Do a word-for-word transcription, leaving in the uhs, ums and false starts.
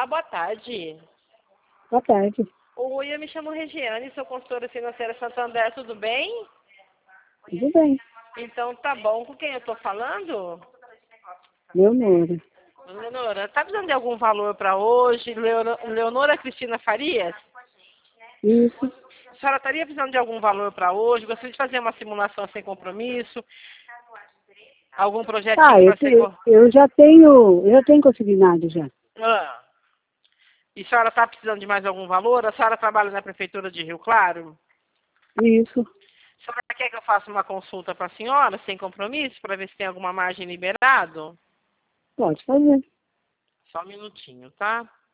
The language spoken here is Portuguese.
Olá, boa tarde. Boa tarde. Oi, eu me chamo Regiane, sou consultora financeira Santander, tudo bem? Tudo bem. Então tá bom. Com quem eu tô falando? Leonora. Leonora, tá precisando de algum valor para hoje? Leonora, Leonora Cristina Farias? Isso. A senhora estaria precisando de algum valor para hoje? Gostaria de fazer uma simulação sem compromisso? Algum projetinho Ah, eu, para ser... te, co- eu já tenho, eu já tenho consignado já. Ah. E a senhora está precisando de mais algum valor? A senhora trabalha na Prefeitura de Rio Claro? Isso. A senhora quer que eu faça uma consulta para a senhora, sem compromisso, para ver se tem alguma margem liberado? Pode fazer. Só um minutinho, tá?